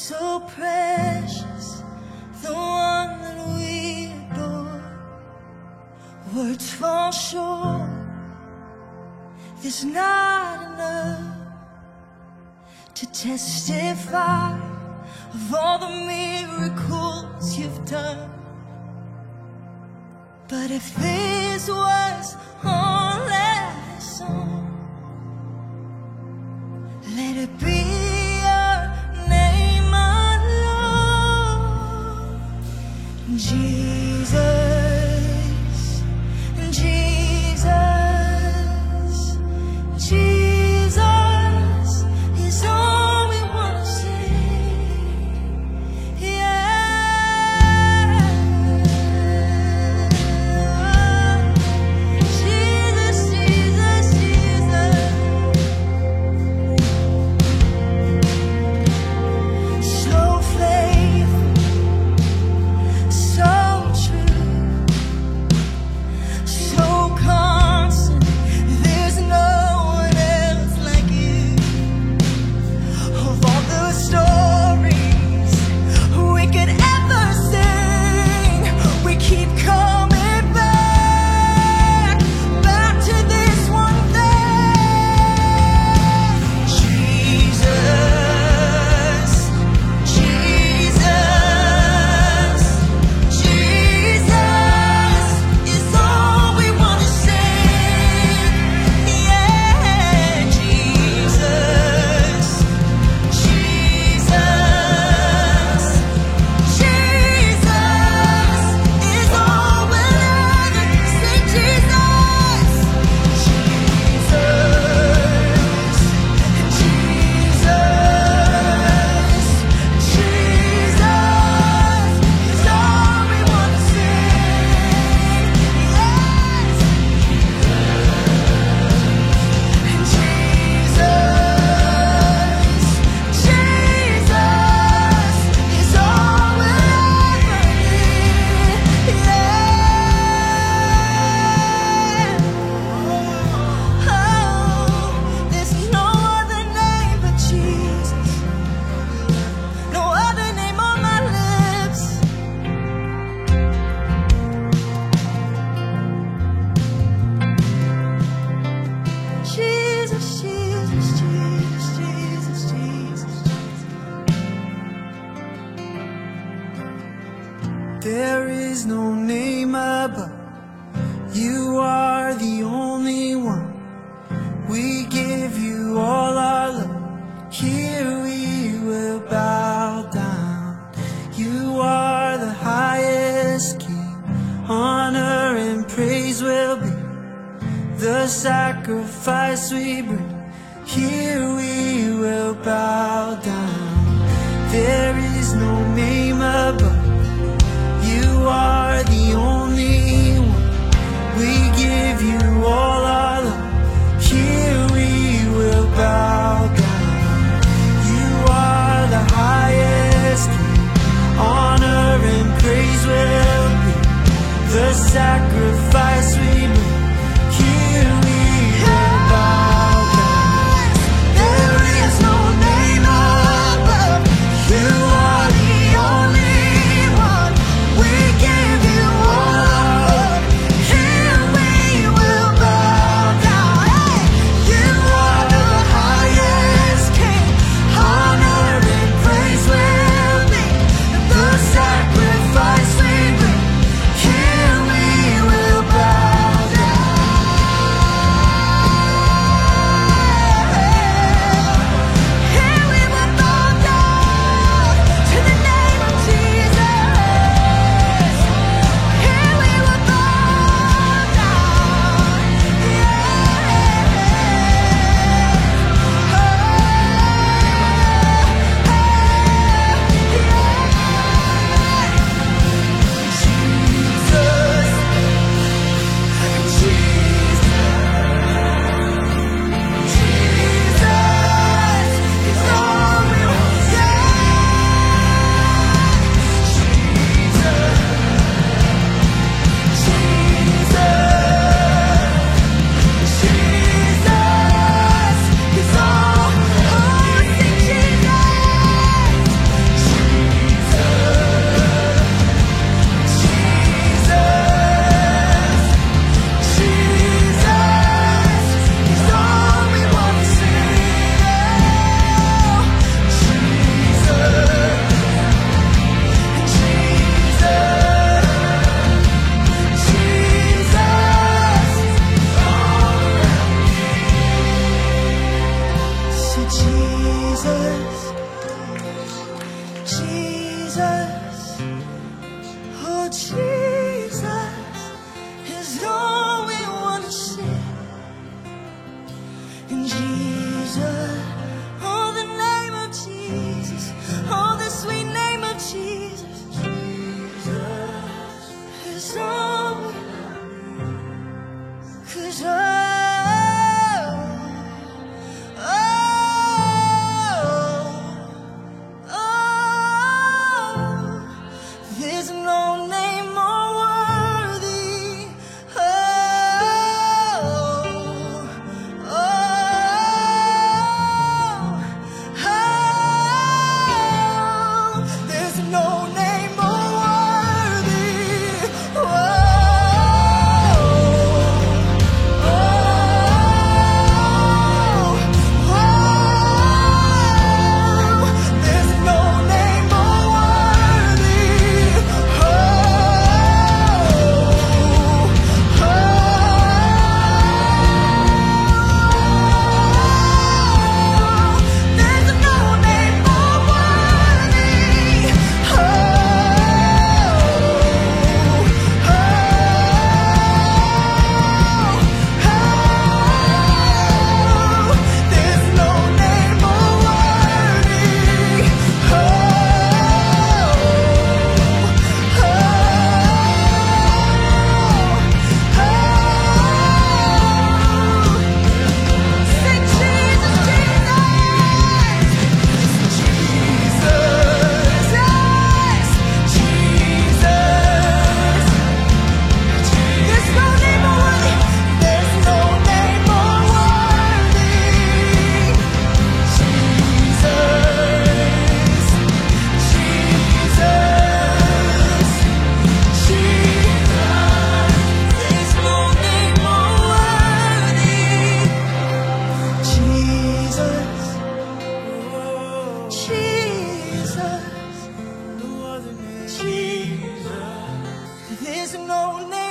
so precious, the one that we adore. Words fall short, there's not enough to testify of all the miracles you've done. But if this was only song, let it be your name alone. Jesus, Jesus, Jesus is all we want to sing. Yeah. Jesus, Jesus, Jesus. So faithful, so true, so constant. There's no one else like you. Of all the stories we could ever sing, we keep coming back to this one thing. Jesus, Jesus, Jesus is all we want to sing. Yeah, Jesus, Jesus, Jesus is all we'll ever sing. Jesus, Jesus, Jesus is all we want to sing. Yes, Jesus, Jesus is all we'll ever need. Yeah. Oh, there's no other name but Jesus. No other name on my lips. Jesus, Jesus, Jesus, Jesus, Jesus. There is no name above. You are the only one. We give you all our love. Here we will bow down. You are the highest King. Honor and praise will be the sacrifice we bring. Here we will bow down. There is no name above. You are the only one. We give you all our love. Here we will bow down. You are the highest King. Honor and praise will be the sacrifice we bring. Here we will bow down. There is no name Jesus, oh Jesus is all we want to see. And Jesus, oh the name of Jesus, oh the sweet name of Jesus, Jesus is all we want. 'Cause there's no name more worthy. There's no name more worthy. There's no name more worthy. There's no name more worthy. There's no name more worthy. Say Jesus, there's no name more worthy. There's no name more worthy. Jesus, there's no name more worthy. Jesus, No other name. Jesus, there's no name